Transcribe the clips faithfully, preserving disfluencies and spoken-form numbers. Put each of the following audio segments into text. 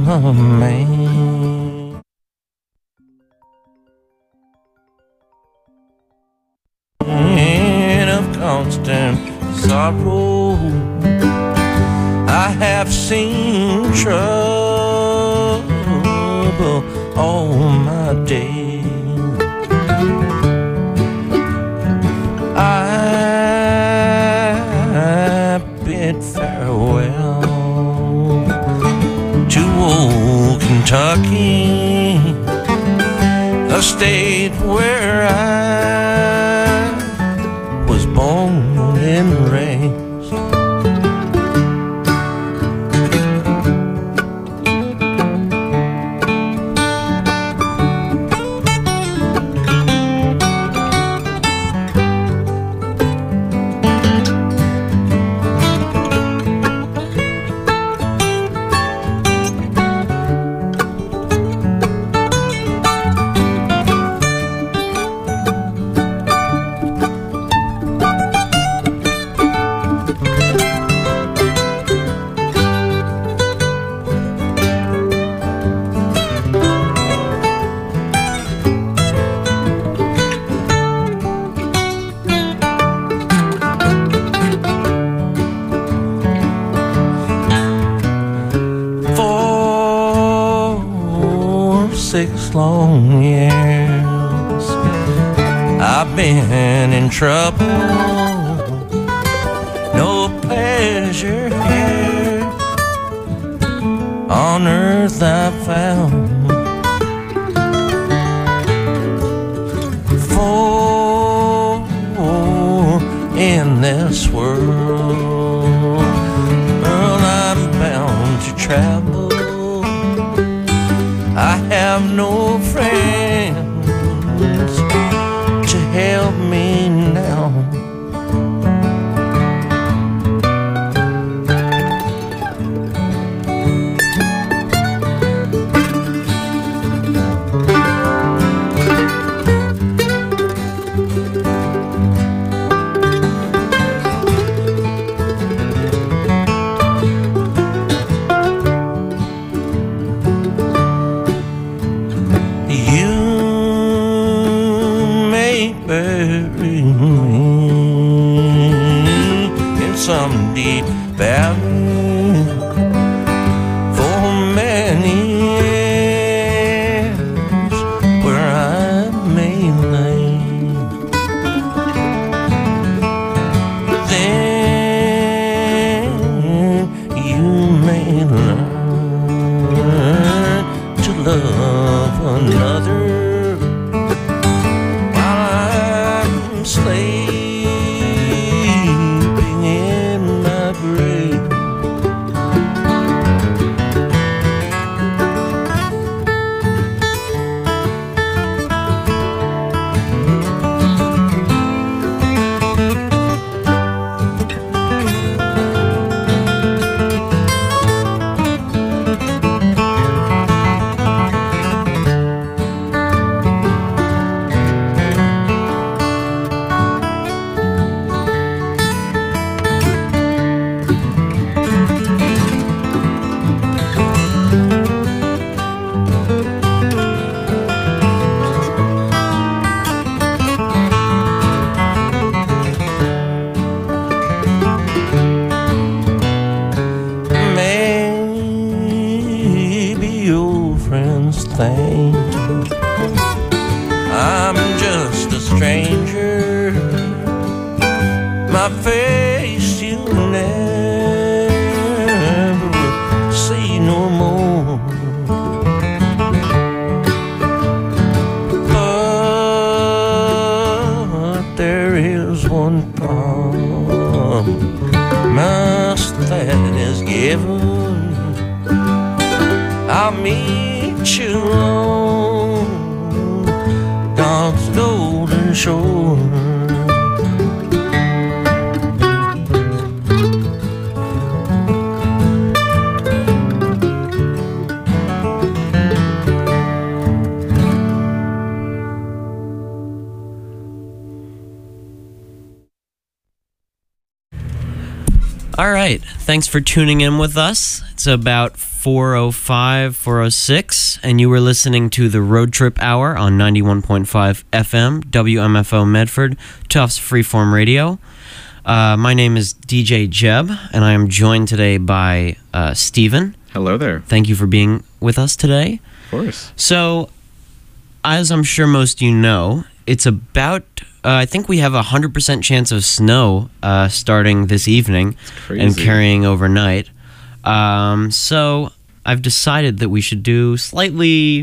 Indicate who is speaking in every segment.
Speaker 1: man. Of constant sorrow, I have seen trouble all my days. I bid farewell to old Kentucky, a state where I was born and raised. Six long years I've been in trouble, no pleasure here on earth I found. For in this world, well, I'm bound to travel. I have no friends to help me now. Bury me in some deep valley for many years where I may lay. Then you may learn to love another, sleeping in my grave. Friends think I'm just a stranger, my face you never see no more. But there is one promise that is given, I'll meet you on God's golden shore. All right. Thanks for tuning in with us. It's about four oh five, four oh six, and you were listening to the Road Trip Hour on ninety-one point five F M, W M F O Medford, Tufts Freeform Radio. Uh, my name is D J Jeb, and I am joined today by uh, Steven.
Speaker 2: Hello there.
Speaker 1: Thank you for being with us today.
Speaker 2: Of course.
Speaker 1: So, as I'm sure most of you know, it's about, uh, I think we have a one hundred percent chance of snow uh, starting this evening and carrying overnight. Um, so, I've decided that we should do slightly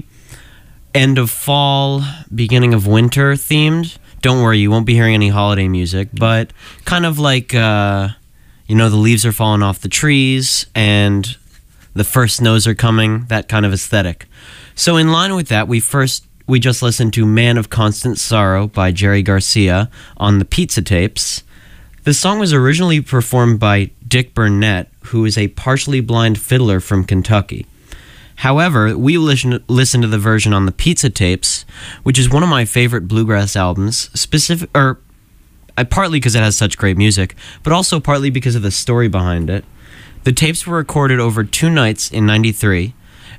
Speaker 1: end of fall, beginning of winter themed. Don't worry, you won't be hearing any holiday music, but kind of like, uh, you know, the leaves are falling off the trees and the first snows are coming, that kind of aesthetic. So in line with that, we first we just listened to Man of Constant Sorrow by Jerry Garcia on the Pizza Tapes. The song was originally performed by Dick Burnett, who is a partially blind fiddler from Kentucky. However, we listen, listen to the version on the Pizza Tapes, which is one of my favorite bluegrass albums, specific, or uh, partly because it has such great music, but also partly because of the story behind it. The tapes were recorded over two nights in ninety-three,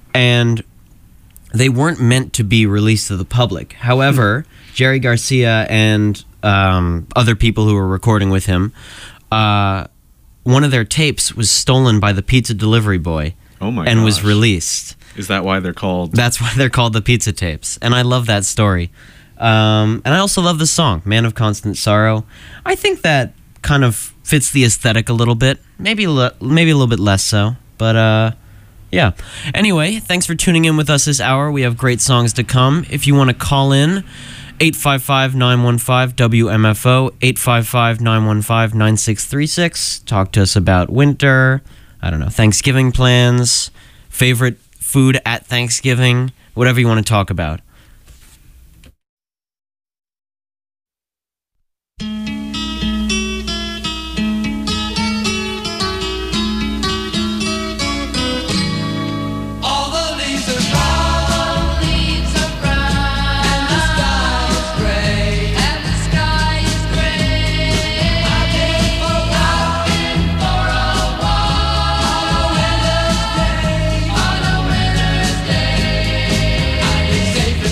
Speaker 1: and they weren't meant to be released to the public. However, Jerry Garcia and um, other people who were recording with him, uh, one of their tapes was stolen by the pizza delivery boy.
Speaker 2: Oh my
Speaker 1: and
Speaker 2: gosh.
Speaker 1: was released.
Speaker 2: Is that why they're called?
Speaker 1: That's why they're called the Pizza Tapes. And I love that story. Um, and I also love the song, Man of Constant Sorrow. I think that kind of fits the aesthetic a little bit. Maybe a, le- maybe a little bit less so. But, uh, yeah. Anyway, thanks for tuning in with us this hour. We have great songs to come. If you want to call in, eight five five, nine one five, W M F O, eight five five, nine one five, nine six three six. Talk to us about winter, I don't know, Thanksgiving plans, favorite food at Thanksgiving, whatever you want to talk about.
Speaker 3: Safe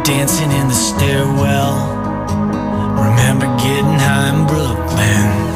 Speaker 2: dancing in the stairwell. Remember getting high in Brooklyn.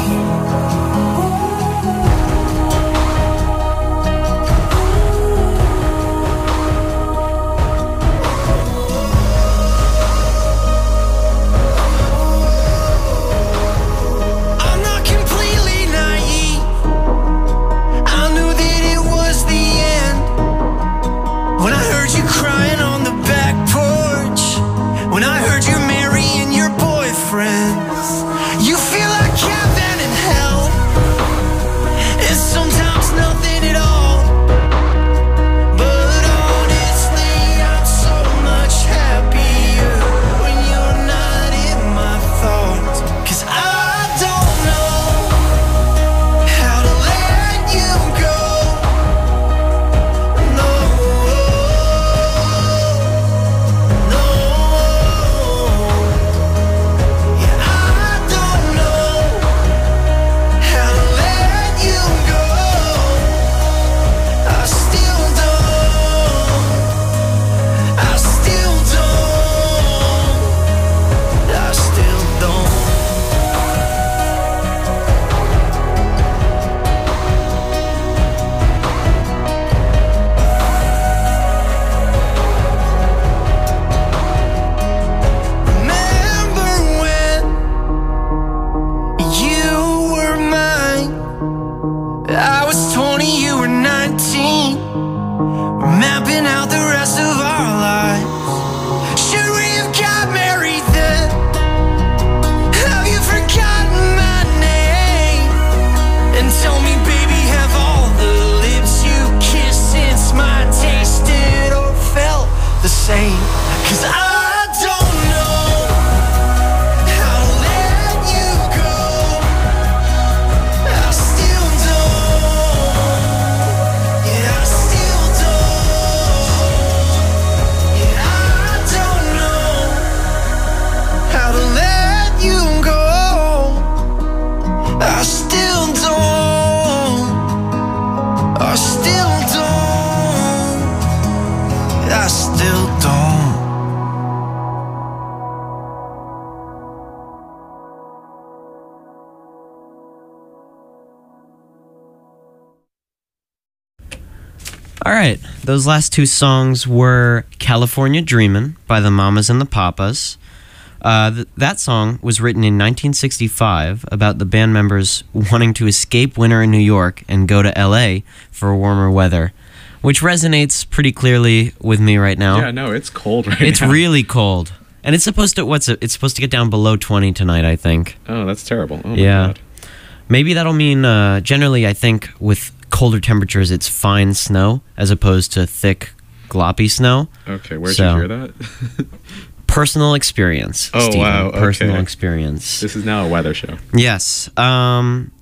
Speaker 1: All right, those last two songs were California Dreamin' by the Mamas and the Papas. Uh, th- that song was written in nineteen sixty-five about the band members wanting to escape winter in New York and go to L A for warmer weather, which resonates pretty clearly with me right now.
Speaker 3: Yeah, no, it's cold right
Speaker 1: It's
Speaker 3: now.
Speaker 1: really cold. And it's supposed to, what's it? It's supposed to get down below twenty tonight, I think.
Speaker 3: Oh, that's terrible. Oh, my
Speaker 1: yeah.
Speaker 3: God.
Speaker 1: Maybe that'll mean, uh, generally, I think with colder temperatures, it's fine snow as opposed to thick, gloppy snow.
Speaker 3: Okay, where'd
Speaker 1: So,
Speaker 3: you hear that?
Speaker 1: Personal experience.
Speaker 3: Oh,
Speaker 1: Stephen.
Speaker 3: wow, okay.
Speaker 1: Personal experience.
Speaker 3: This is now a weather show.
Speaker 1: Yes. Um,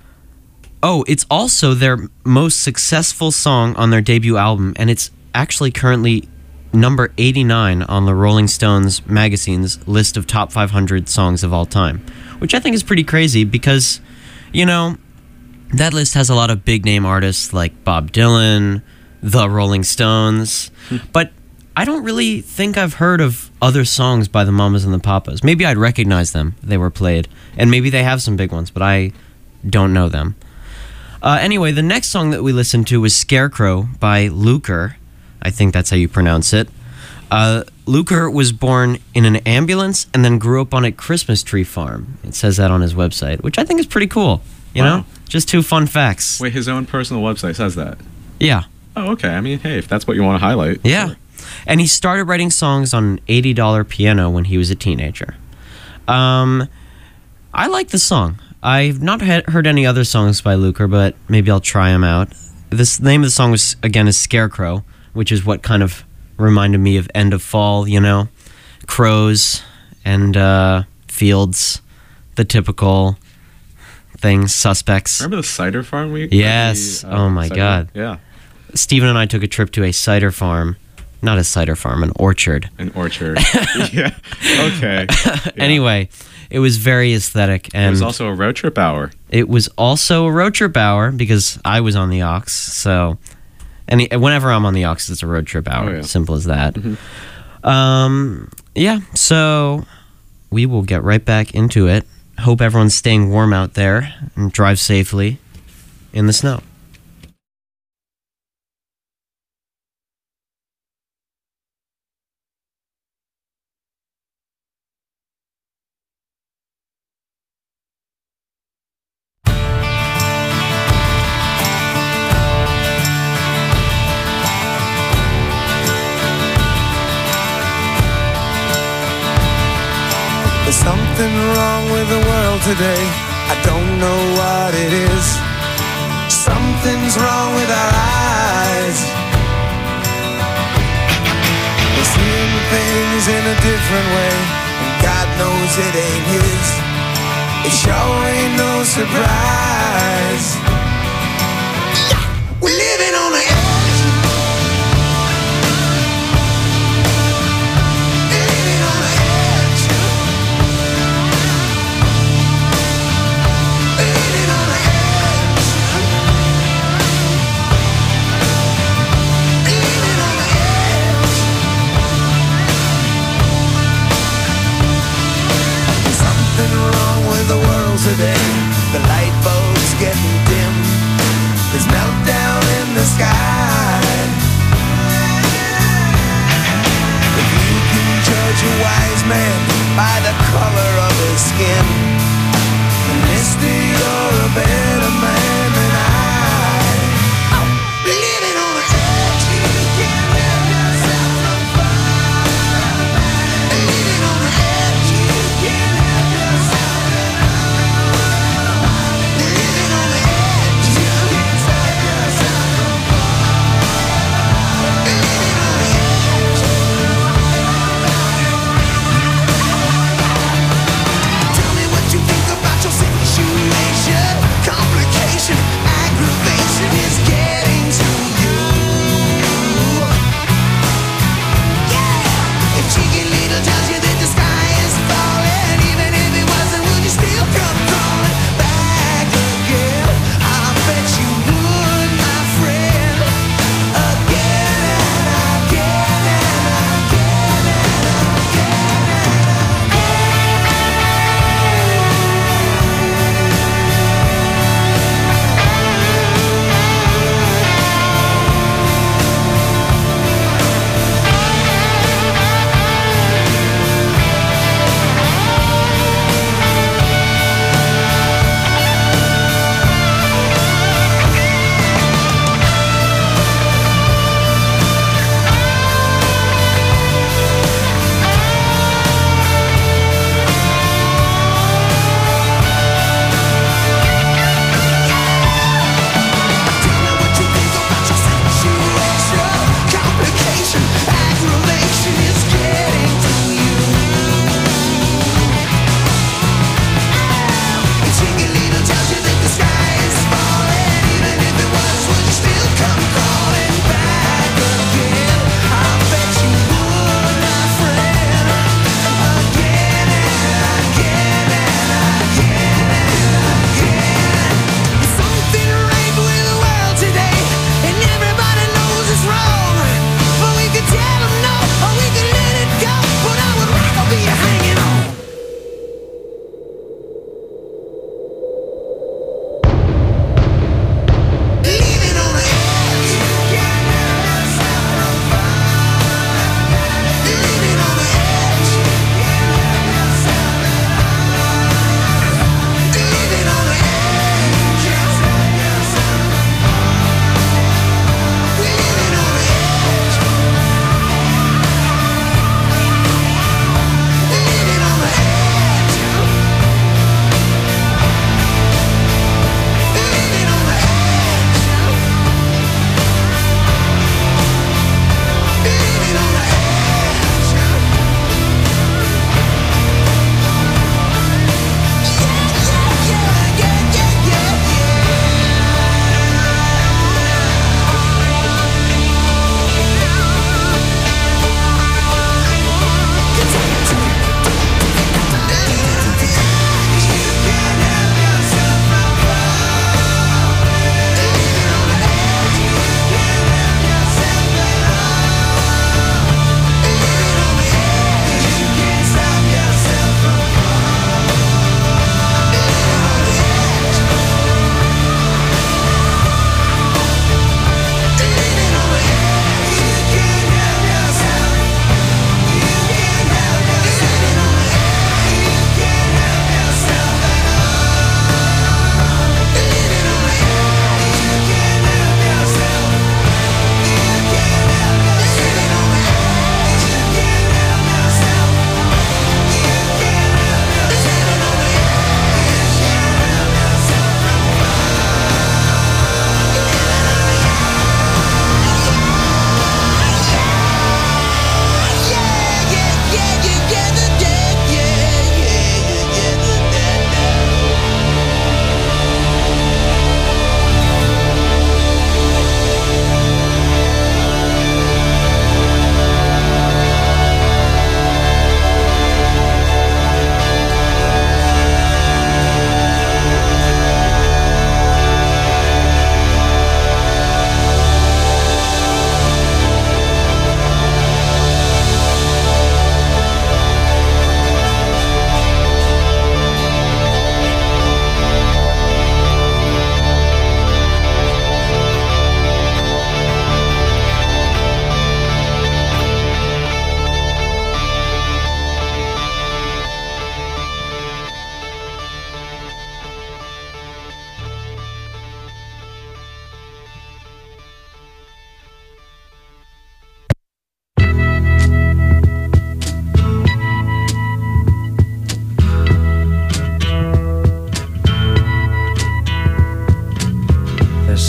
Speaker 1: oh, it's also their most successful song on their debut album, and it's actually currently number eighty-nine on the Rolling Stones magazine's list of top five hundred songs of all time, which I think is pretty crazy because, you know, that list has a lot of big-name artists like Bob Dylan, the Rolling Stones, but I don't really think I've heard of other songs by the Mamas and the Papas. Maybe I'd recognize them if they were played, and maybe they have some big ones, but I don't know them. Uh, anyway, the next song that we listened to was Scarecrow by Lukr. I think that's how you pronounce it. Uh, Lukr was born in an ambulance and then grew up on a Christmas tree farm. It says that on his website, which I think is pretty cool. You
Speaker 3: Wow.
Speaker 1: know? Just two fun facts.
Speaker 3: Wait, his own personal website says that?
Speaker 1: Yeah.
Speaker 3: Oh, okay. I mean, hey, if that's what you want to highlight.
Speaker 1: Yeah.
Speaker 3: Sure.
Speaker 1: And he started writing songs on an eighty dollar piano when he was a teenager. Um, I like the song. I've not had, heard any other songs by Lukr, but maybe I'll try them out. This the name of the song was, again, is Scarecrow, which is what kind of reminded me of End of Fall, you know? Crows and uh, fields, the typical things, suspects.
Speaker 3: Remember the cider farm we...
Speaker 1: Yes.
Speaker 3: The, uh,
Speaker 1: Oh, my
Speaker 3: cider-
Speaker 1: God.
Speaker 3: Yeah.
Speaker 1: Stephen and I took a trip to a cider farm. Not a cider farm, an orchard.
Speaker 3: An orchard. Yeah. Okay. Yeah.
Speaker 1: Anyway, it was very aesthetic. And
Speaker 3: It was also a road trip hour.
Speaker 1: it was also a road trip hour because I was on the aux. So any, whenever I'm on the aux, it's a road trip hour.
Speaker 3: Oh, yeah.
Speaker 1: Simple as that.
Speaker 3: Mm-hmm.
Speaker 1: Um, yeah, so we will get right back into it. Hope everyone's staying warm out there and drive safely in the snow.
Speaker 2: There's something wrong with the world today. I don't know what it is. Something's wrong with our eyes. We're seeing things in a different way, and God knows it ain't His. It sure ain't no surprise. We're living on the edge. Living on the edge. Living on the edge. Living on the edge. There's something wrong with the world today. The light bulbs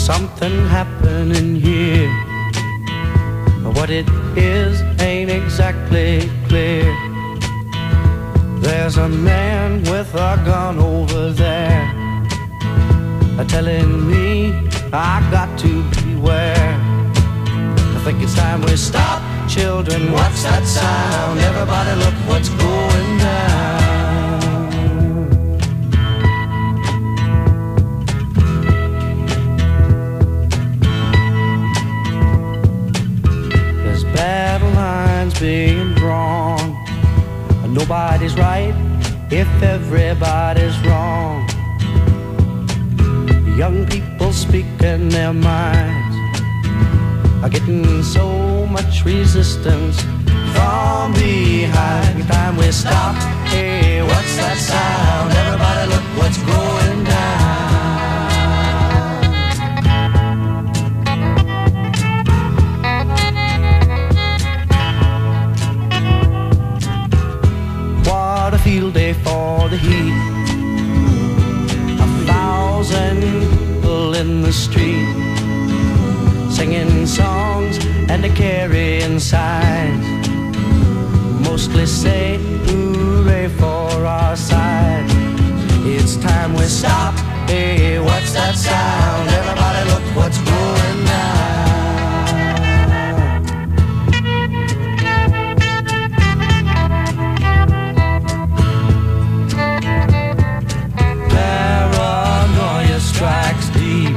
Speaker 4: something happening here. What it is ain't exactly clear. There's a man with a gun over there, telling me I got to beware. I think it's time we stop. Children, what's that sound? Everybody look what's going down. There's battle lines being drawn. Nobody's right if everybody's wrong. Young people speaking their minds are getting so much resistance from behind. Every time we stop, hey, what's that sound? Everybody look what's going down. What a field day for the heat. A thousand people in the street, singing songs and carrying signs, mostly say hooray for our side. It's time we stop. Hey, what's that sound? Everybody look what's going down. Paranoia strikes deep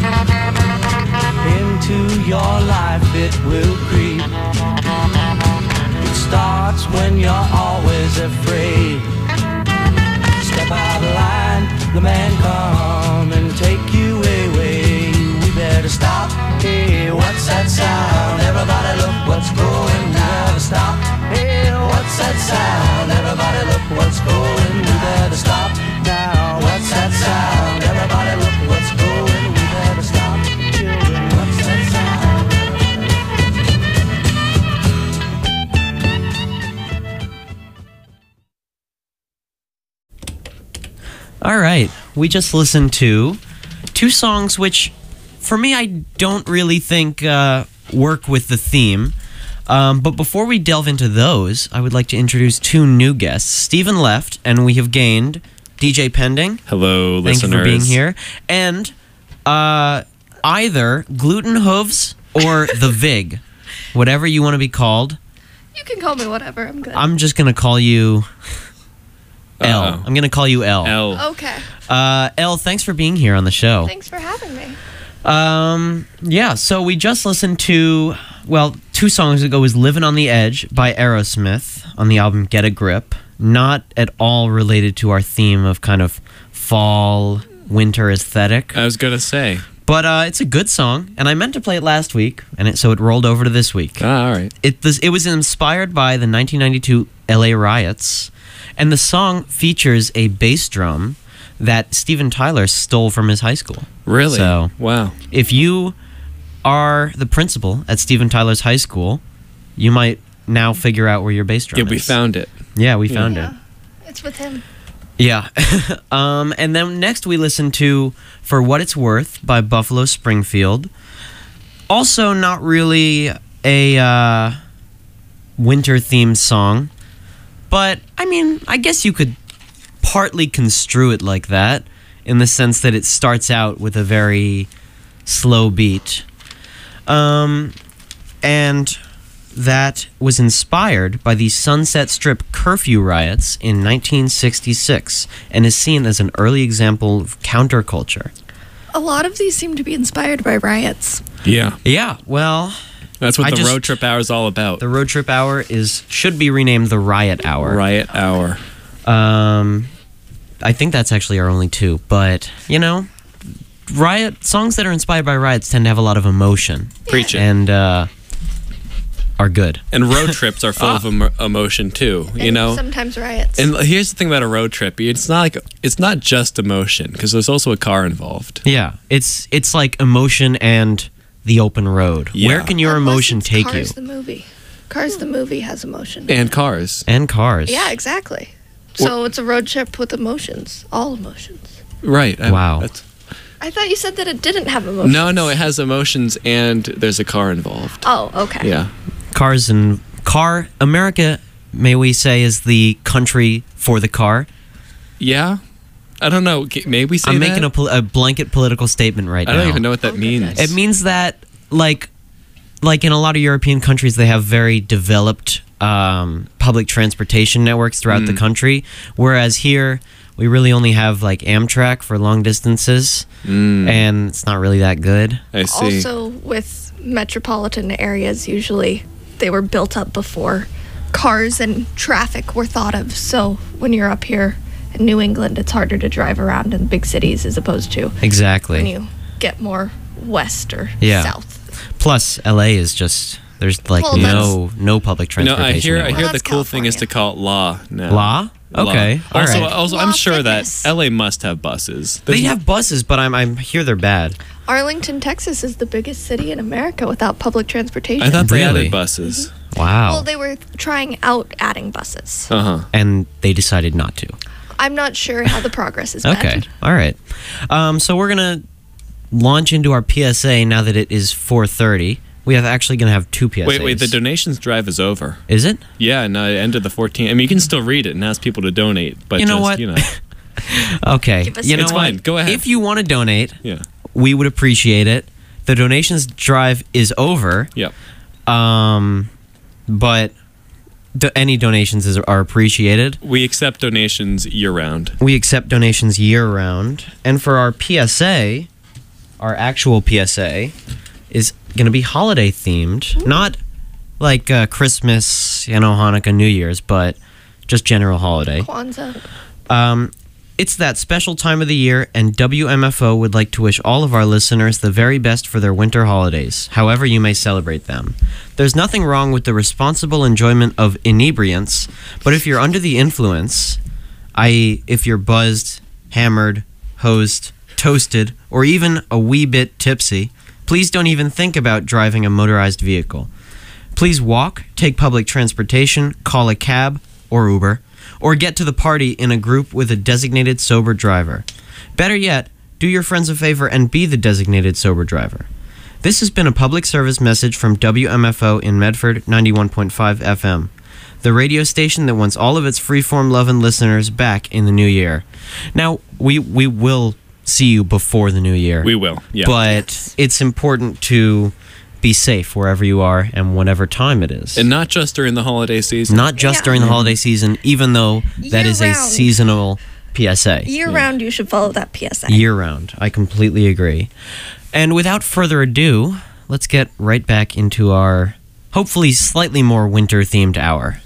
Speaker 4: into your life, it will creep. It starts when you're always afraid. Step out of line, the man come and take you away. We better stop. Hey, what's that sound? Everybody look what's going down. We better stop. Hey, what's that sound? Everybody look what's going. We better stop now. What's that sound? Everybody look what's going. We better stop. Children, what's that sound?
Speaker 1: All right, we just listened to two songs which, for me, I don't really think uh, work with the theme. Um, but before we delve into those, I would like to introduce two new guests. Stephen left, and we have gained D J Pending.
Speaker 5: Hello,
Speaker 1: Thank
Speaker 5: listeners.
Speaker 1: you for being here. And uh, either Gluten Hooves or The Vig, whatever you want to be called.
Speaker 6: You can call me whatever. I'm good.
Speaker 1: I'm just going to call you L.
Speaker 5: Uh-oh.
Speaker 1: I'm going to call you L.
Speaker 5: L.
Speaker 6: Okay.
Speaker 1: Uh, L, thanks for being here on the show.
Speaker 6: Thanks for having me.
Speaker 1: Um, yeah, so we just listened to, well, two songs ago was Living on the Edge by Aerosmith on the album Get a Grip. Not at all related to our theme of kind of fall, winter aesthetic.
Speaker 5: I was going to say.
Speaker 1: But uh, it's a good song, and I meant to play it last week, and it, so it rolled over to this week.
Speaker 5: Ah, all right.
Speaker 1: It was, it was inspired by the nineteen ninety-two L A riots, and the song features a bass drum that Steven Tyler stole from his high school.
Speaker 5: Really?
Speaker 1: So,
Speaker 5: wow.
Speaker 1: if you are the principal at Steven Tyler's high school, you might now figure out where your bass drum
Speaker 5: Yeah,
Speaker 1: is.
Speaker 5: we found it.
Speaker 1: Yeah, we found
Speaker 6: yeah.
Speaker 1: it.
Speaker 6: It's with him.
Speaker 1: Yeah. um, and then next we listened to For What It's Worth by Buffalo Springfield. Also not really a uh, winter-themed song, but, I mean, I guess you could partly construe it like that, in the sense that it starts out with a very slow beat. Um, and that was inspired by the Sunset Strip curfew riots in nineteen sixty-six and is seen as an early example of counterculture.
Speaker 6: A lot of these seem to be inspired by riots.
Speaker 5: Yeah.
Speaker 1: Yeah, well,
Speaker 5: That's what
Speaker 1: I
Speaker 5: the
Speaker 1: just-
Speaker 5: road trip hour is all about.
Speaker 1: the road trip hour is should be renamed the Riot Hour.
Speaker 5: Riot hour.
Speaker 1: Um, I think that's actually our only two, but you know, riot songs that are inspired by riots tend to have a lot of emotion
Speaker 5: Preach it.
Speaker 1: and uh, are good.
Speaker 5: And road trips are full of emo- emotion too, you
Speaker 6: And
Speaker 5: know?
Speaker 6: sometimes riots.
Speaker 5: And here's the thing about a road trip. It's not like it's not just emotion because there's also a car involved.
Speaker 1: Yeah, it's it's like emotion and the open road.
Speaker 5: Yeah.
Speaker 1: Where can your
Speaker 6: Unless
Speaker 1: emotion
Speaker 6: it's
Speaker 1: take
Speaker 6: Cars
Speaker 1: you?
Speaker 6: the movie. Cars the movie has emotion.
Speaker 5: And cars.
Speaker 1: And cars.
Speaker 6: Yeah, exactly. So it's a road trip with emotions. All emotions.
Speaker 5: Right. I-
Speaker 1: Wow.
Speaker 5: That's,
Speaker 6: I thought you said that it didn't have emotions.
Speaker 5: No, no, it has emotions and there's a car involved.
Speaker 6: Oh, okay.
Speaker 5: Yeah.
Speaker 1: Cars and car. America, may we say, is the country for the car.
Speaker 5: Yeah? I don't know. G- Maybe we say
Speaker 1: I'm
Speaker 5: that?
Speaker 1: making a, pol- a blanket political statement right
Speaker 5: I
Speaker 1: now.
Speaker 5: don't even know what that
Speaker 6: Oh,
Speaker 5: means.
Speaker 6: goodness.
Speaker 1: It means that, like, like in a lot of European countries, they have very developed um, public transportation networks throughout the
Speaker 5: Mm.
Speaker 1: country, whereas here we really only have like Amtrak for long distances,
Speaker 5: Mm,
Speaker 1: and it's not really that good.
Speaker 5: I see.
Speaker 6: Also, with metropolitan areas, usually they were built up before cars and traffic were thought of. So when you're up here in New England, it's harder to drive around in big cities as opposed to
Speaker 1: Exactly.
Speaker 6: when you get more west or
Speaker 1: Yeah.
Speaker 6: south.
Speaker 1: Plus, L A is just there's like
Speaker 6: Well,
Speaker 1: no no public
Speaker 5: no,
Speaker 1: transportation.
Speaker 5: I hear. I
Speaker 1: network.
Speaker 5: hear
Speaker 6: Well,
Speaker 5: the
Speaker 6: that's
Speaker 5: cool thing is to
Speaker 6: California.
Speaker 5: call it law now.
Speaker 1: Law?
Speaker 5: Law.
Speaker 1: Okay, all
Speaker 5: Also,
Speaker 1: right.
Speaker 5: also, I'm
Speaker 6: Law
Speaker 5: sure
Speaker 6: fitness.
Speaker 5: that L A must have buses.
Speaker 1: They
Speaker 5: There's-
Speaker 1: have buses, but I'm I'm here they're bad.
Speaker 6: Arlington, Texas is the biggest city in America without public transportation.
Speaker 5: I thought they
Speaker 1: Really?
Speaker 5: added buses.
Speaker 1: Wow.
Speaker 6: Well, they were trying out adding buses.
Speaker 5: Uh huh.
Speaker 1: and they decided not to.
Speaker 6: I'm not sure how the progress has been.
Speaker 1: Okay. All right. Um, so we're gonna launch into our P S A now that it is four thirty. We have actually gonna have two P S As.
Speaker 5: Wait, wait. The donations drive is over.
Speaker 1: Is it?
Speaker 5: Yeah, no, it ended the fourteenth. I mean, you can still read it and ask people to donate, but
Speaker 1: You know
Speaker 5: just,
Speaker 1: what?
Speaker 5: You know,
Speaker 1: Okay.
Speaker 6: Give us
Speaker 1: You know
Speaker 5: It's
Speaker 1: what?
Speaker 5: fine. Go ahead.
Speaker 1: If you want to donate,
Speaker 5: yeah,
Speaker 1: we would appreciate it. The donations drive is over.
Speaker 5: yep.
Speaker 1: Um, but do, any donations is, are appreciated.
Speaker 5: We accept donations year round.
Speaker 1: We accept donations year round. And for our P S A, our actual P S A is going to be holiday themed. Not like uh, Christmas, you know, Hanukkah, New Year's, but just general holiday.
Speaker 6: Kwanzaa.
Speaker 1: Um, it's that special time of the year, and W M F O would like to wish all of our listeners the very best for their winter holidays, however you may celebrate them. There's nothing wrong with the responsible enjoyment of inebriants, but if you're under the influence, that is, if you're buzzed, hammered, hosed, toasted, or even a wee bit tipsy, please don't even think about driving a motorized vehicle. Please walk, take public transportation, call a cab or Uber, or get to the party in a group with a designated sober driver. Better yet, do your friends a favor and be the designated sober driver. This has been a public service message from W M F O in Medford ninety-one point five F M, the radio station that wants all of its freeform loving listeners back in the new year. Now, we we will see you before the new year.
Speaker 5: We will. Yeah.
Speaker 1: But it's important to be safe wherever you are and whatever time it is.
Speaker 5: and not just during the holiday season.
Speaker 1: Not just
Speaker 6: Yeah.
Speaker 1: during the holiday season, even though that is a
Speaker 6: Year-round.
Speaker 1: seasonal P S A.
Speaker 6: Year round, you should follow that P S A.
Speaker 1: Year round. I completely agree. And without further ado, let's get right back into our hopefully slightly more winter themed hour.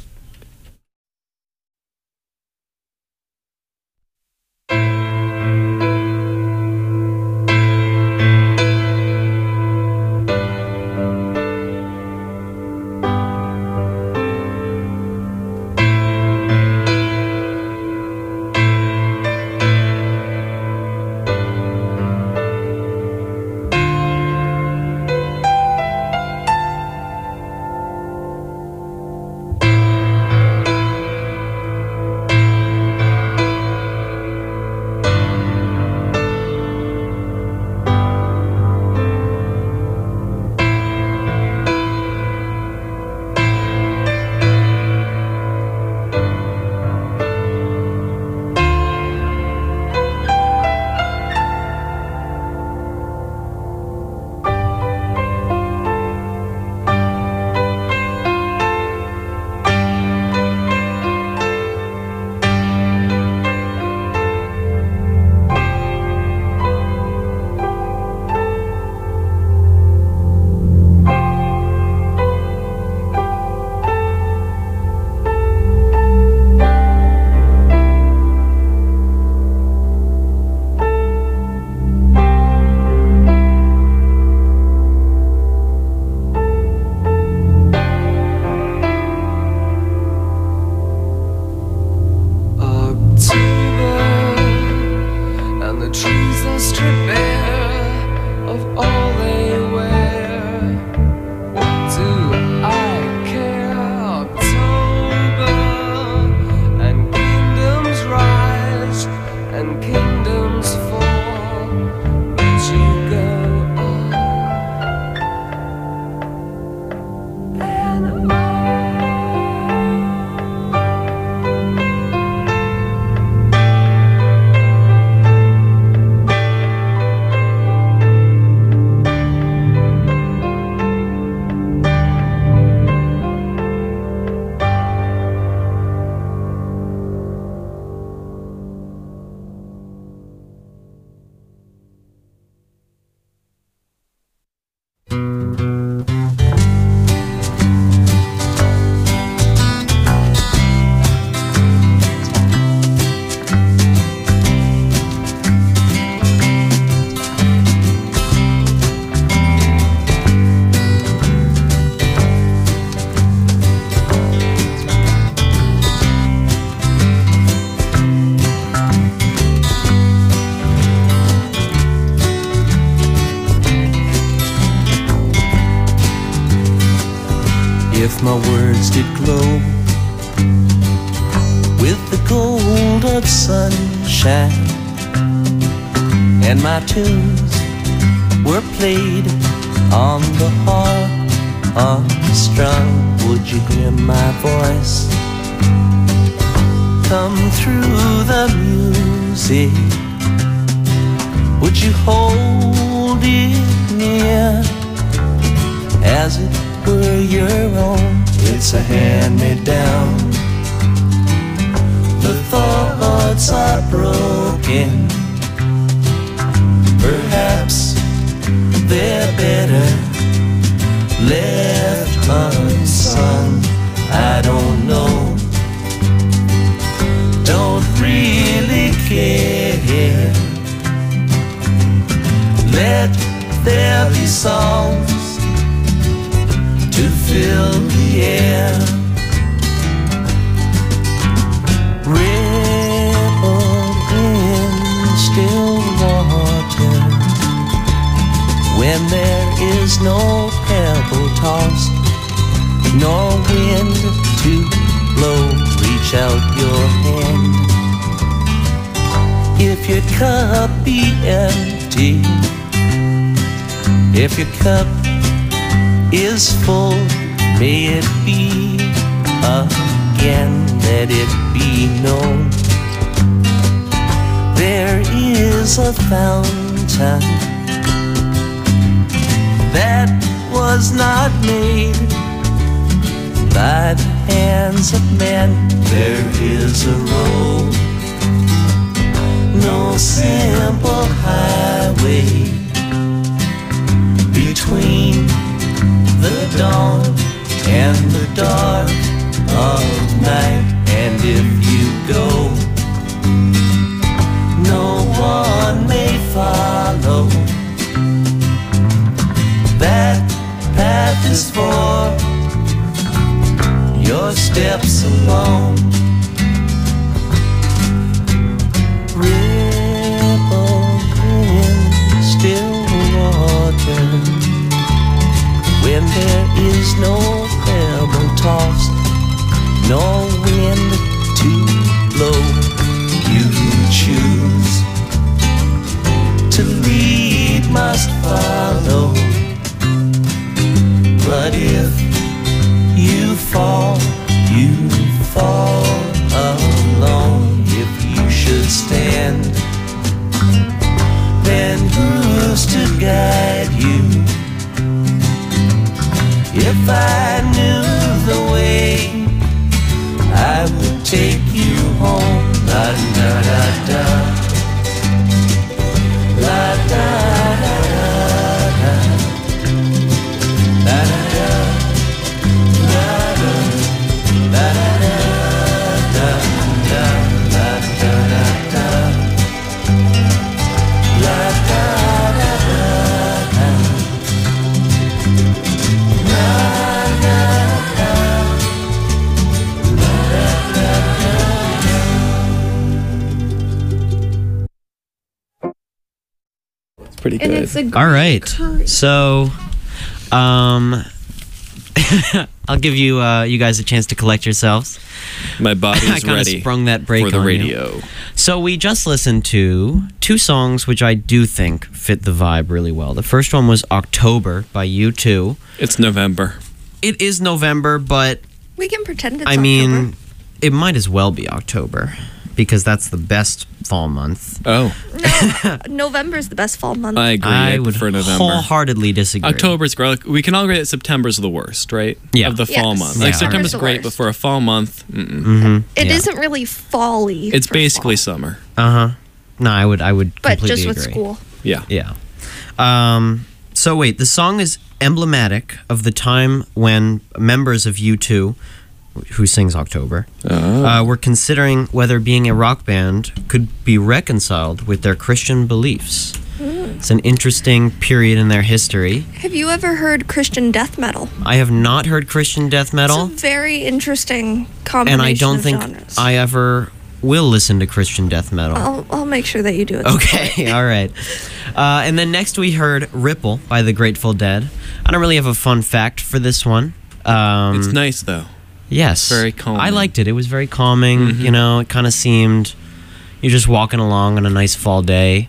Speaker 4: if my words did glow with the gold of sunshine, and my tunes were played on the harp unstrung, would you hear my voice come through the music? Would you hold it near as it were your own? It's a hand-me-down. The thoughts are broken. Perhaps they're better left unsung. I don't know. Don't really care. Let there be songs to fill the air. Ripple in still water when there is no pebble tossed, nor wind to blow. Reach out your hand. If your cup be empty, if your cup is full, may it be again, let it be known. There is a fountain that was not made by the hands of men. There is a road, no simple highway between the dawn and the dark of night. And if you go, no one may follow. That path is for your steps alone. Ripple in still water when there is no pebble tossed, no wind to blow. You choose to lead, must follow. But if you fall, you fall alone. If you should stand, then who's to guide you? If I knew the way, I would take you home. La da da da, la da da da, la da da, la da la da da da, la da da da, la da da da, la da da.
Speaker 5: Pretty
Speaker 6: And
Speaker 5: good.
Speaker 6: it's a
Speaker 1: All right.
Speaker 6: curry.
Speaker 1: So, um, I'll give you uh, you guys a chance to collect yourselves.
Speaker 5: My
Speaker 1: I
Speaker 5: body's
Speaker 1: kind of
Speaker 5: ready
Speaker 1: sprung that break
Speaker 5: for the
Speaker 1: on you.
Speaker 5: radio.
Speaker 1: So we just listened to two songs which I do think fit the vibe really well. The first one was October by U two.
Speaker 5: It's November.
Speaker 1: It is November, but
Speaker 6: We can pretend it's
Speaker 1: I mean,
Speaker 6: October.
Speaker 1: it might as well be October because that's the best fall month.
Speaker 5: Oh,
Speaker 6: November's the best fall month.
Speaker 5: I agree. I,
Speaker 1: I would
Speaker 5: prefer November.
Speaker 1: wholeheartedly disagree.
Speaker 5: October's great. Like, we can all agree that September's the worst, right?
Speaker 1: Yeah.
Speaker 5: Of the fall
Speaker 6: Yes.
Speaker 5: month.
Speaker 1: Yeah.
Speaker 5: Like
Speaker 1: September's
Speaker 5: September's
Speaker 6: the
Speaker 5: great,
Speaker 6: worst.
Speaker 5: but for a fall month, mm-mm.
Speaker 1: Mm-hmm.
Speaker 6: It
Speaker 1: yeah.
Speaker 6: not really fall-y.
Speaker 5: it's
Speaker 6: for
Speaker 5: basically
Speaker 6: fall,
Speaker 5: summer.
Speaker 1: Uh huh. No, I would. I would.
Speaker 6: but
Speaker 1: completely
Speaker 6: just with
Speaker 1: agree.
Speaker 6: school.
Speaker 5: Yeah.
Speaker 1: Yeah. Um, so wait, the song is emblematic of the time when members of U two, who sings October,
Speaker 5: Oh.
Speaker 1: uh, were considering whether being a rock band could be reconciled with their Christian beliefs. It's an interesting period in their history.
Speaker 6: Have you ever heard Christian death metal?
Speaker 1: I have not heard Christian death metal,
Speaker 6: It's a very interesting combination
Speaker 1: and I don't
Speaker 6: of
Speaker 1: think
Speaker 6: genres.
Speaker 1: I ever will listen to Christian death metal.
Speaker 6: I'll, I'll make sure that you do it.
Speaker 1: Okay, all right. Uh, and then next we heard Ripple by the Grateful Dead. I don't really have a fun fact for this one. Um,
Speaker 5: It's nice though.
Speaker 1: Yes.
Speaker 5: Very calming.
Speaker 1: I liked it. It was very calming.
Speaker 5: Mhm.
Speaker 1: You know, it kind of seemed you're just walking along on a nice fall day.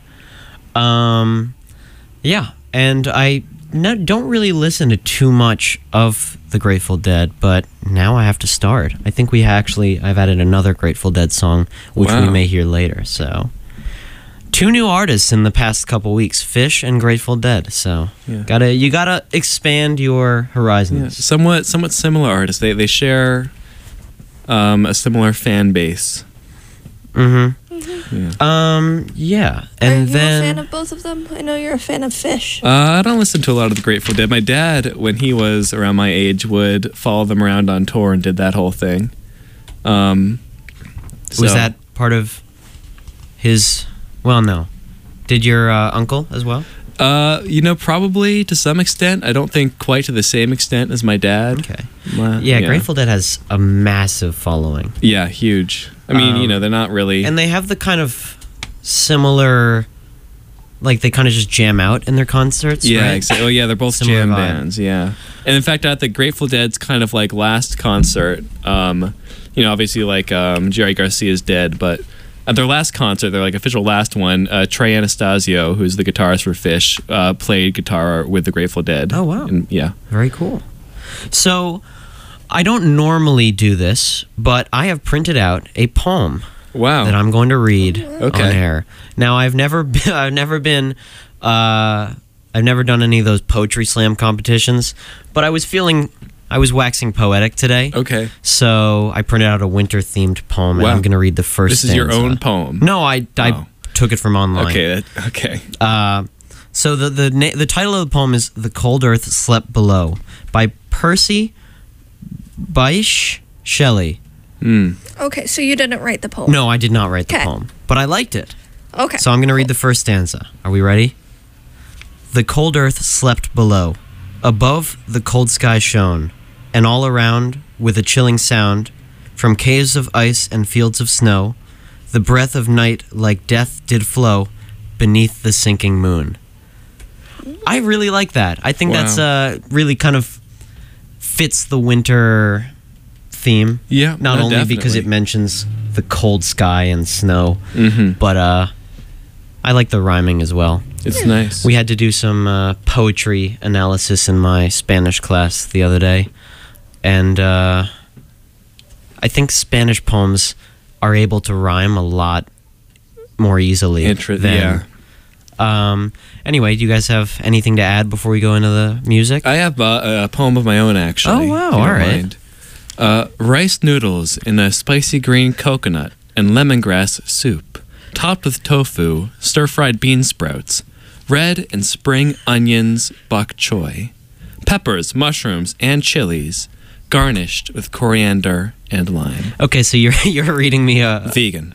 Speaker 1: Um, yeah, and I no, don't really listen to too much of the Grateful Dead, but now I have to start. I think we actually I've added another Grateful Dead song, which we
Speaker 5: Wow.
Speaker 1: may hear later. So, two new artists in the past couple weeks: Fish and Grateful Dead. So,
Speaker 5: Yeah.
Speaker 1: gotta you gotta expand your
Speaker 5: Yeah,
Speaker 1: horizons.
Speaker 5: somewhat somewhat similar artists. They they share um, a similar fan base.
Speaker 1: Mm-hmm.
Speaker 5: Yeah.
Speaker 1: Um. Yeah,
Speaker 6: Are
Speaker 1: and
Speaker 6: you
Speaker 1: then
Speaker 6: a fan of both of them? I know you're a fan of Fish.
Speaker 5: Uh, I don't listen to a lot of the Grateful Dead. My dad, when he was around my age, would follow them around on tour and did that whole thing. Um,
Speaker 1: was
Speaker 5: so-
Speaker 1: that part of his? Well, no. Did your uh, uncle as well?
Speaker 5: Uh, you know, probably to some extent. I don't think quite to the same extent as my dad.
Speaker 1: Okay.
Speaker 5: My-
Speaker 1: Yeah, Grateful Dead has a massive following,
Speaker 5: Yeah, huge. I mean, you
Speaker 1: Um,
Speaker 5: know, they're not really.
Speaker 1: and they have the kind of similar, like they kind of just jam out in their concerts.
Speaker 5: yeah,
Speaker 1: right?
Speaker 5: exactly. Oh, yeah, they're both
Speaker 1: Similar
Speaker 5: jam
Speaker 1: vibe.
Speaker 5: bands. Yeah, and in fact, at the Grateful Dead's kind of like last concert, um, you know, obviously like um, Jerry Garcia's dead, but at their last concert, their like official last one, uh, Trey Anastasio, who's the guitarist for Fish, uh, played guitar with the Grateful Dead.
Speaker 1: Oh, wow.
Speaker 5: And, yeah.
Speaker 1: Very cool. So, I don't normally do this, but I have printed out a poem
Speaker 5: Wow.
Speaker 1: that I'm going to read
Speaker 5: Okay.
Speaker 1: on air. Now, I've never been, I've never been, uh, I've never done any of those poetry slam competitions, but I was feeling, I was waxing poetic today.
Speaker 5: Okay.
Speaker 1: So I printed out a winter-themed poem, and
Speaker 5: Wow.
Speaker 1: I'm going to read the first.
Speaker 5: This is your
Speaker 1: stanza.
Speaker 5: own poem.
Speaker 1: No, I, I
Speaker 5: Oh.
Speaker 1: took it from online.
Speaker 5: Okay. That, okay.
Speaker 1: Uh, so the the na- the title of the poem is "The Cold Earth Slept Below" by Percy Bysshe Shelley.
Speaker 5: Mm.
Speaker 6: Okay, so you didn't write the poem.
Speaker 1: No, I did not write the
Speaker 6: Okay.
Speaker 1: poem, but I liked it.
Speaker 6: Okay.
Speaker 1: So I'm going to read the first stanza. Are we ready? The cold earth slept below. Above, the cold sky shone, and all around, with a chilling sound, from caves of ice and fields of snow, the breath of night like death did flow beneath the sinking moon. I really like that. I think
Speaker 5: Wow.
Speaker 1: that's uh, really kind of fits the winter theme.
Speaker 5: Yeah.
Speaker 1: Not
Speaker 5: no,
Speaker 1: only because it
Speaker 5: definitely.
Speaker 1: mentions the cold sky and snow,
Speaker 5: Mhm.
Speaker 1: but uh, I like the rhyming as well.
Speaker 5: It's nice.
Speaker 1: We had to do some uh, poetry analysis in my Spanish class the other day, and uh, I think Spanish poems are able to rhyme a lot more easily.
Speaker 5: Inter-
Speaker 1: than,
Speaker 5: yeah.
Speaker 1: Um. Anyway, do you guys have anything to add before we go into the music?
Speaker 5: I have uh, a poem of my own, actually.
Speaker 1: Oh, wow,
Speaker 5: if you don't
Speaker 1: all right.
Speaker 5: mind. Uh, rice noodles in a spicy green coconut and lemongrass soup, topped with tofu, stir-fried bean sprouts, red and spring onions, bok choy, peppers, mushrooms, and chilies, garnished with coriander and lime.
Speaker 1: Okay, so you're you're reading me a.
Speaker 5: Vegan.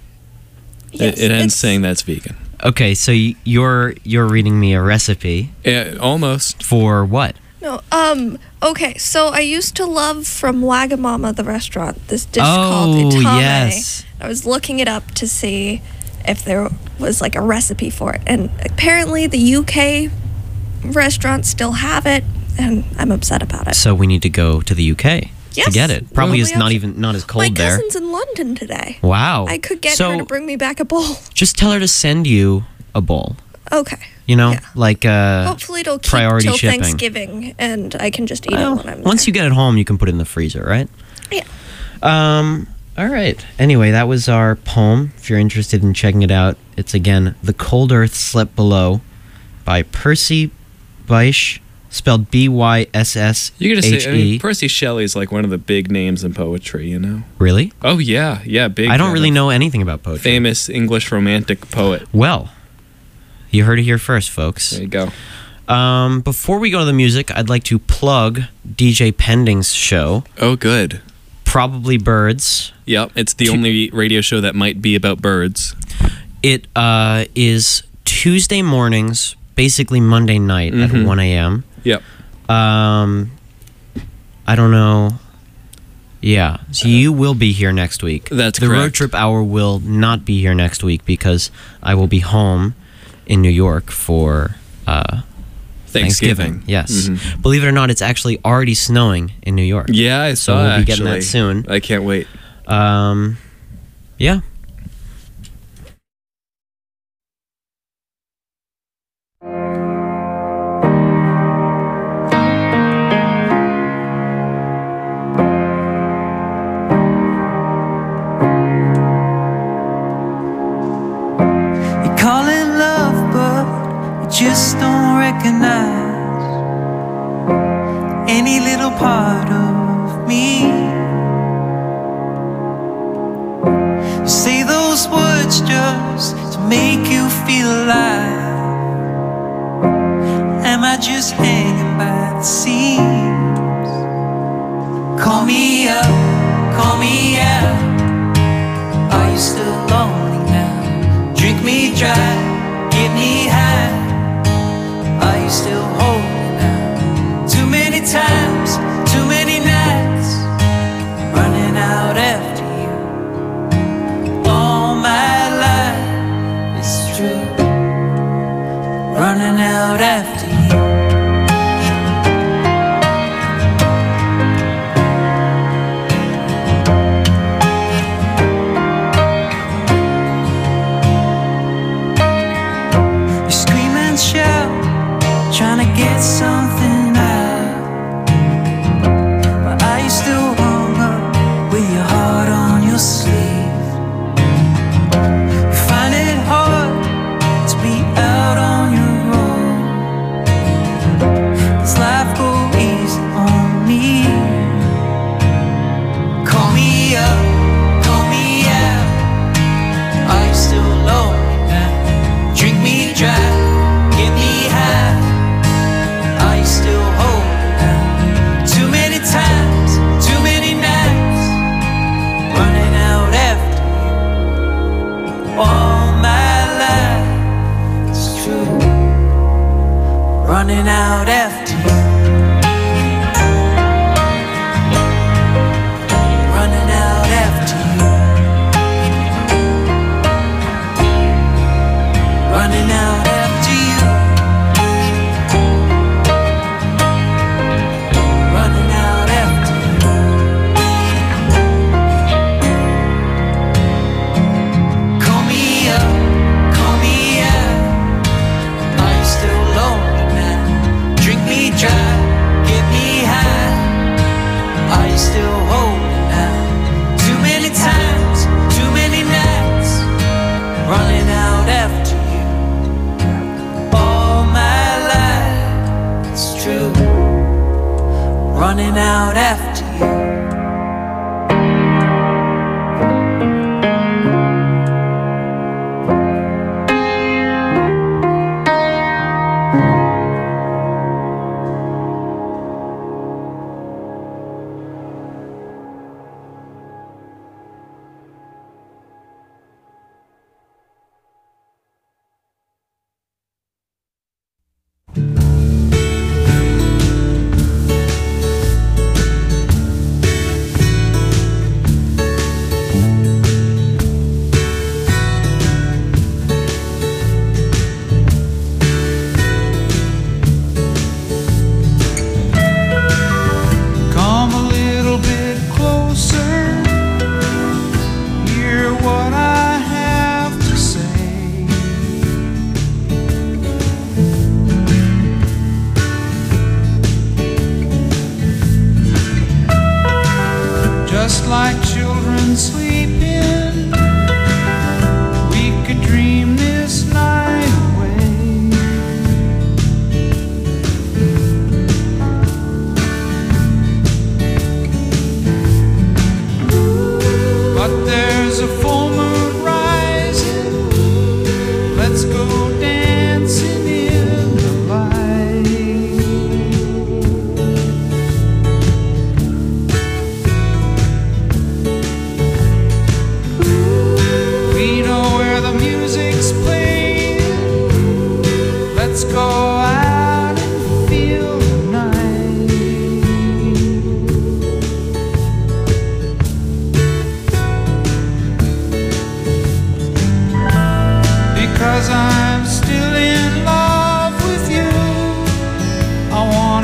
Speaker 6: Yes,
Speaker 5: it, it ends
Speaker 6: it's-
Speaker 5: saying that's vegan.
Speaker 1: Okay, so y- you're you're reading me a recipe
Speaker 5: Yeah, almost.
Speaker 1: for what?
Speaker 6: No, um, okay, so I used to love from Wagamama, the restaurant, this dish called
Speaker 1: Oh,
Speaker 6: itame.
Speaker 1: yes.
Speaker 6: I was looking it up to see if there was like a recipe for it, and apparently the U K restaurants still have it, and I'm upset about it.
Speaker 1: So we need to go to the U K to
Speaker 6: Yes,
Speaker 1: get it. Probably
Speaker 6: well,
Speaker 1: is
Speaker 6: we
Speaker 1: not
Speaker 6: have-
Speaker 1: even not as cold
Speaker 6: My
Speaker 1: there.
Speaker 6: cousin's in London today.
Speaker 1: Wow.
Speaker 6: I could get
Speaker 1: so
Speaker 6: her to bring me back a bowl.
Speaker 1: just tell her to send you a bowl.
Speaker 6: Okay.
Speaker 1: You know,
Speaker 6: Yeah.
Speaker 1: like uh,
Speaker 6: Hopefully it'll keep
Speaker 1: priority
Speaker 6: till
Speaker 1: shipping.
Speaker 6: Thanksgiving, and I can just eat
Speaker 1: well,
Speaker 6: it when I'm
Speaker 1: once
Speaker 6: there.
Speaker 1: you get it home, you can put it in the freezer, right?
Speaker 6: Yeah.
Speaker 1: Um. All right. Anyway, that was our poem. If you're interested in checking it out, it's again "The Cold Earth Slept Below" by Percy Bysshe, spelled B Y S S
Speaker 5: You could just
Speaker 1: H
Speaker 5: say, I mean,
Speaker 1: E.
Speaker 5: Percy Shelley's like one of the big names in poetry, you know?
Speaker 1: Really?
Speaker 5: Oh, yeah, yeah, big.
Speaker 1: I don't
Speaker 5: kind
Speaker 1: really
Speaker 5: of
Speaker 1: know anything about poetry.
Speaker 5: Famous English romantic poet.
Speaker 1: Well, you heard it here first, folks.
Speaker 5: There you go.
Speaker 1: Um, before we go to the music, I'd like to plug D J Pending's show,
Speaker 5: Oh, good.
Speaker 1: Probably Birds.
Speaker 5: Yep, it's the
Speaker 1: Tu-
Speaker 5: only radio show that might be about birds.
Speaker 1: It uh, is Tuesday mornings, basically Monday night
Speaker 5: Mhm.
Speaker 1: at one a.m.
Speaker 5: Yep.
Speaker 1: Um, I don't know. Yeah, so you will be here next week.
Speaker 5: That's
Speaker 1: the Road
Speaker 5: correct.
Speaker 1: Trip Hour will not be here next week because I will be home in New York for uh,
Speaker 5: Thanksgiving.
Speaker 1: Yes.
Speaker 5: Mhm.
Speaker 1: Believe it or not, it's actually already snowing in New York.
Speaker 5: Yeah, I
Speaker 1: So
Speaker 5: saw.
Speaker 1: we'll be getting
Speaker 5: actually.
Speaker 1: that soon.
Speaker 5: I can't wait.
Speaker 1: Um, yeah.
Speaker 4: You call it love, but you just don't recognize any little part of me. You say those words just to make you feel alive. Am I just hanging by the seams? Call me up, call me out. Are you still lonely now? Drink me dry, get me high. Are you still holding out? Too many times, too many nights, running out after you. All my life, it's true, running out after you. You scream and shout, trying to get something out. But are you still hung up with your heart on your sleeve? You find it hard to be out on your own. Does life go easy on me? Call me up, call me out. Are you still lonely now? Drink me dry, get me high. Are you still holding out? Too many times, too many nights, running out after you. All my life, it's true, running out after you. Running out after you. Running out after you. Running out after you. Call me up, call me out. Are you still lonely now? Drink me dry, get me high. Are you still holding out? Too many times, too many nights, running out after you. All my life, it's true, running out after you. Come a little bit closer, hear what I have to say. Just like children sleeping, we could dream this night away. But there's a full moon rising. Let's go dancing in the light.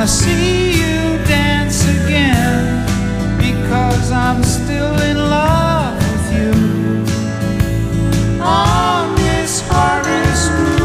Speaker 7: wanna see you dance again, because I'm still in love with you. On this harvest moon.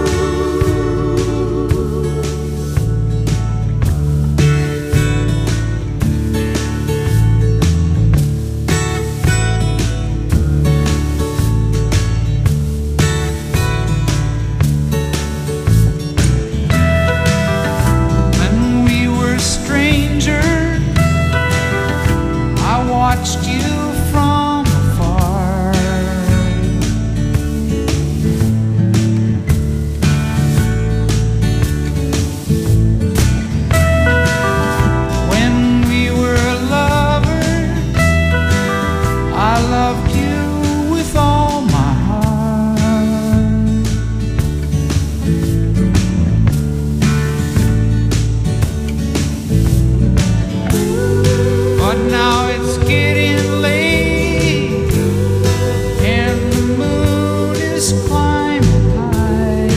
Speaker 7: Watched you from afar. When we were lovers, I loved you with all my heart. But now it's getting late and the moon is climbing high.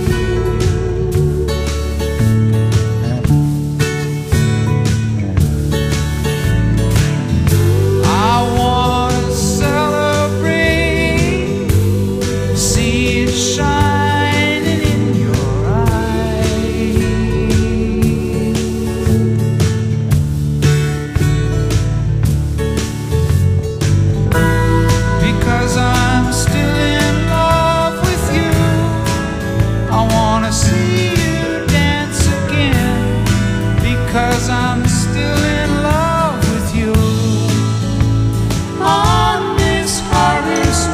Speaker 7: I wanna celebrate, see it shining in your eyes. Because I'm still in love with you, I wanna see you dance again. Because I'm still in love with you. On this harvest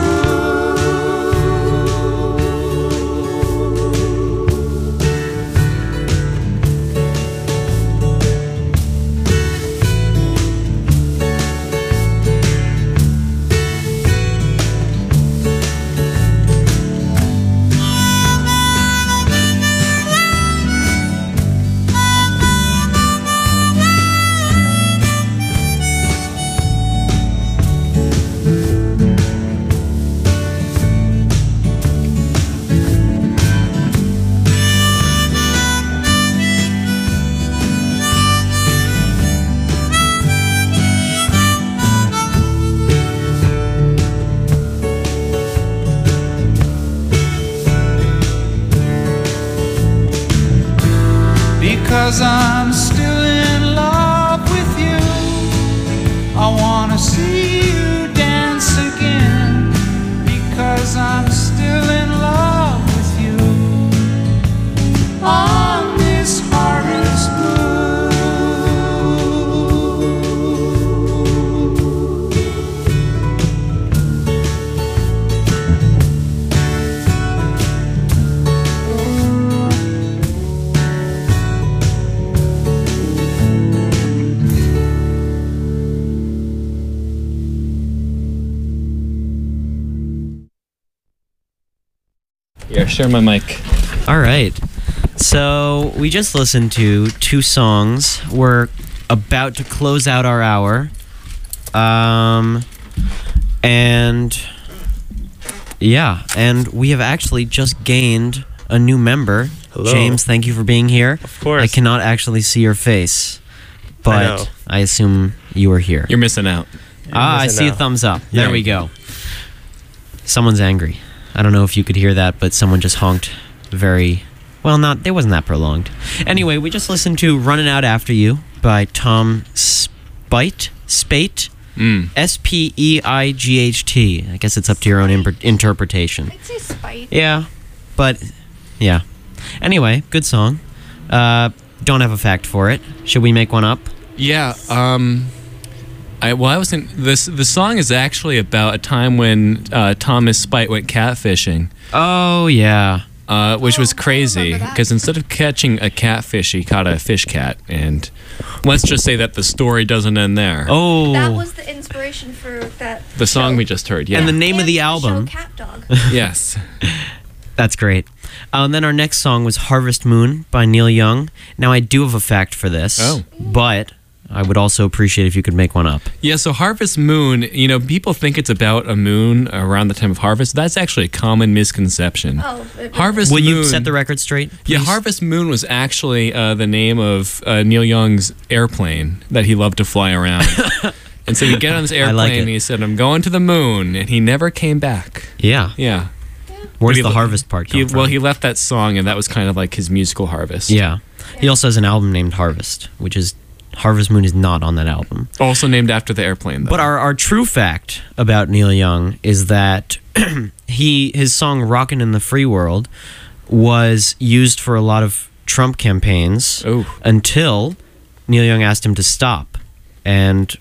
Speaker 7: Because I'm still in love with you, I wanna see you dance again. Because I'm still in love with you. On this harvest
Speaker 5: Yeah, share my mic.
Speaker 1: All right. So we just listened to two songs. We're about to close out our hour. Um, and yeah, and we have actually just gained a new member.
Speaker 8: Hello.
Speaker 1: James, thank you for being here.
Speaker 8: Of course.
Speaker 1: I cannot actually see your face, but
Speaker 8: I know.
Speaker 1: I assume you are here.
Speaker 5: You're missing out.
Speaker 1: ah, I
Speaker 8: missing
Speaker 1: see a
Speaker 8: out.
Speaker 1: thumbs up. There
Speaker 5: Yeah.
Speaker 1: we go. Someone's angry. I don't know if you could hear that, but someone just honked very... Well, not... It wasn't that prolonged. Anyway, we just listened to Running Out After You by Tom Speight? Speight?
Speaker 5: Mm.
Speaker 1: S P E I G H T. I guess it's up to your own imper- interpretation.
Speaker 6: I'd say spite.
Speaker 1: Yeah, but... Yeah. Anyway, good song. Uh, don't have a fact for it. Should we make one up?
Speaker 5: Yeah. Um, I well, I was in this. The song is actually about a time when uh, Thomas Spite went catfishing,
Speaker 1: Oh, yeah.
Speaker 5: uh, which was
Speaker 6: Oh, I
Speaker 5: crazy
Speaker 6: remember that.
Speaker 5: because instead of catching a catfish, he caught a fish cat. And let's just say that the story doesn't end there.
Speaker 1: Oh.
Speaker 6: That was the inspiration for that.
Speaker 5: the song
Speaker 6: show.
Speaker 5: we just heard. Yeah.
Speaker 1: And the name of the
Speaker 6: show
Speaker 1: album.
Speaker 6: Cat Dog.
Speaker 5: yes.
Speaker 1: That's great. Uh, and then our next song was Harvest Moon by Neil Young. Now, I do have a fact for this.
Speaker 5: Oh.
Speaker 1: But I would also appreciate if you could make one up.
Speaker 5: Yeah, so Harvest Moon, you know, people think it's about a moon around the time of harvest. That's actually a common misconception.
Speaker 6: Oh, it-
Speaker 5: Harvest
Speaker 1: Will
Speaker 5: Moon.
Speaker 1: you set the record straight?
Speaker 5: Yeah,
Speaker 1: please?
Speaker 5: Harvest Moon was actually uh, the name of uh, Neil Young's airplane that he loved to fly around. And so he'd get on this airplane
Speaker 1: like it.
Speaker 5: and he said, I'm going to the moon. And he never came back.
Speaker 1: Yeah.
Speaker 5: Yeah.
Speaker 1: Where's
Speaker 5: He-
Speaker 1: the harvest part come
Speaker 5: He,
Speaker 1: from?
Speaker 5: well, he left that song, and that was kind of like his musical harvest.
Speaker 1: yeah. He also has an album named Harvest, which is Harvest Moon is not on that album.
Speaker 5: Also named after the airplane, though.
Speaker 1: But our, our true fact about Neil Young is that he his song "Rockin' in the Free World" was used for a lot of Trump campaigns
Speaker 5: Oh.
Speaker 1: until Neil Young asked him to stop, and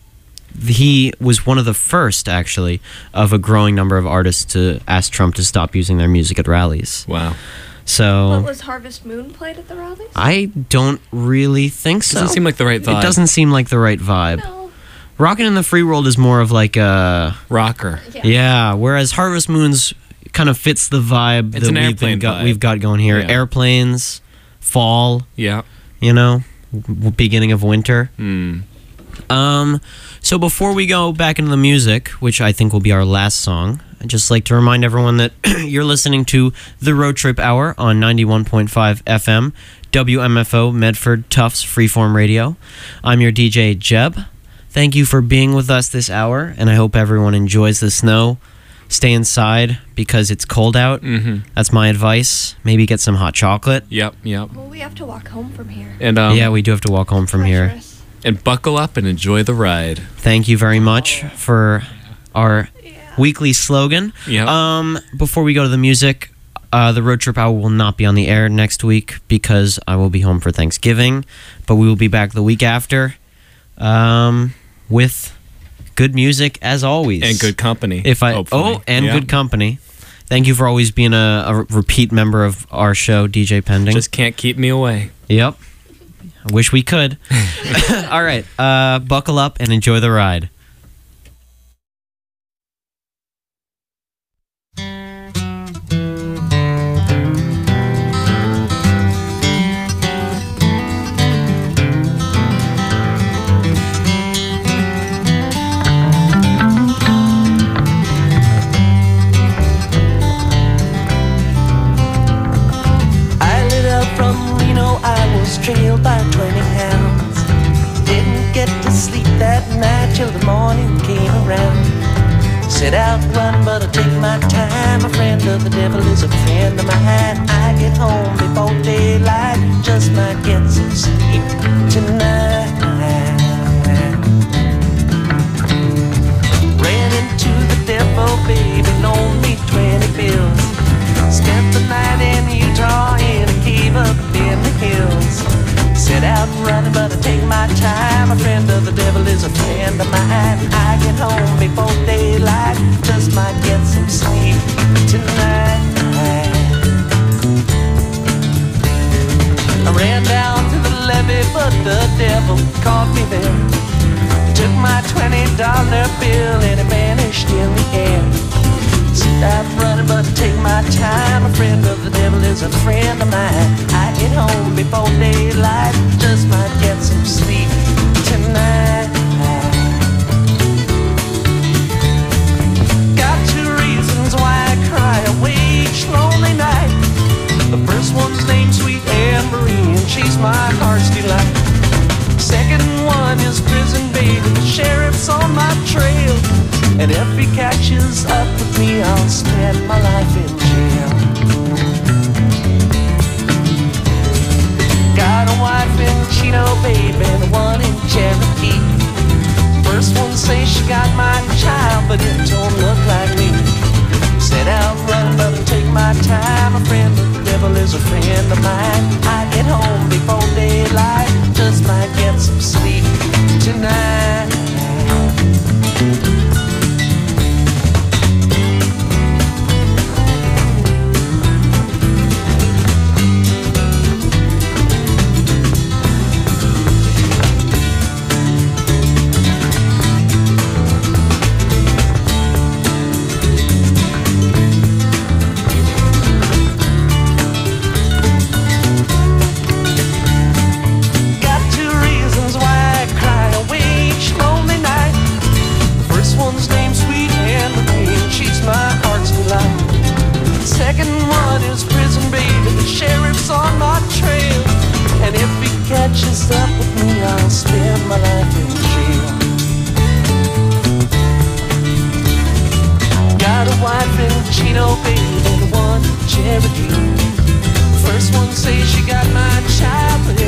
Speaker 1: he was one of the first, actually, of a growing number of artists to ask Trump to stop using their music at rallies.
Speaker 5: Wow.
Speaker 1: So
Speaker 6: What was Harvest Moon played at the rallies?
Speaker 1: I don't really think so.
Speaker 5: Doesn't seem like the right vibe.
Speaker 1: It doesn't seem like the right vibe.
Speaker 6: No.
Speaker 1: Rockin' in the Free World is more of like a
Speaker 5: Rocker.
Speaker 6: Yeah.
Speaker 1: yeah, whereas Harvest Moon's kind of fits the vibe
Speaker 5: It's
Speaker 1: that
Speaker 5: an
Speaker 1: we've,
Speaker 5: airplane
Speaker 1: been got,
Speaker 5: vibe.
Speaker 1: we've got going here.
Speaker 5: Yeah.
Speaker 1: Airplanes, fall,
Speaker 5: Yeah.
Speaker 1: you know, w- beginning of winter.
Speaker 5: Hmm.
Speaker 1: Um, so before we go back into the music, which I think will be our last song, I'd just like to remind everyone that you're listening to the Road Trip Hour on ninety-one point five F M, W M F O, Medford Tufts Freeform Radio. I'm your D J, Jeb. Thank you for being with us this hour, and I hope everyone enjoys the snow. Stay inside because it's cold out.
Speaker 5: Mm-hmm.
Speaker 1: That's my advice. Maybe get some hot chocolate.
Speaker 5: Yep, yep.
Speaker 6: Well, we have to walk home from here.
Speaker 5: And um,
Speaker 1: yeah, we do have to walk home from here.
Speaker 6: Treacherous.
Speaker 5: and buckle up and enjoy the ride.
Speaker 1: Thank you very much for our weekly slogan.
Speaker 5: Yeah.
Speaker 1: Um, before we go to the music, uh, the Road Trip Hour will not be on the air next week because I will be home for Thanksgiving, but we will be back the week after um, with good music as always.
Speaker 5: And good company.
Speaker 1: If I
Speaker 5: hopefully.
Speaker 1: oh, and
Speaker 5: Yeah.
Speaker 1: good company. Thank you for always being a, a repeat member of our show, D J Pending.
Speaker 5: Just can't keep me away.
Speaker 1: Yep. I wish we could. All right. Uh, buckle up and enjoy the ride.
Speaker 8: I lit up from Reno, I was trailed by twenty hounds. Didn't get to sleep that night till the morning came around. Set out running, but I take my time. A friend of the devil is a friend of mine. I get home before daylight, just might get some sleep tonight. Ran into the devil, baby, loaned me twenty bills. Spent the night in Utah in a cave up in the hills. Set out running, but I take my time. A friend of the devil is a friend of mine. I get home before daylight, just might get some sleep tonight. I ran down to the levee, but the devil caught me there. He took my twenty dollar bill and it vanished in the air. Stop running, but take my time. A friend of the devil is a friend of mine. I get home before daylight, just might get some sleep tonight. Got two reasons why I cry away each lonely night. The first one's named Sweet Anne Marie, and she's my heart's delight. Second one is prison baby, the sheriff's on my trail. And if he catches up with me, I'll spend my life in jail. Got a wife in Chino, baby, and one in Cherokee. First one says she got my child, but it don't look like me. Set out running, but I take my time. A friend of the devil is a friend of mine. I get home before daylight, just might get some sleep tonight. Got two reasons why I cry catches up with me, I'll spend my life in jail. Got a wife in Chino, baby, and one in Cherokee. First one says she got my child, but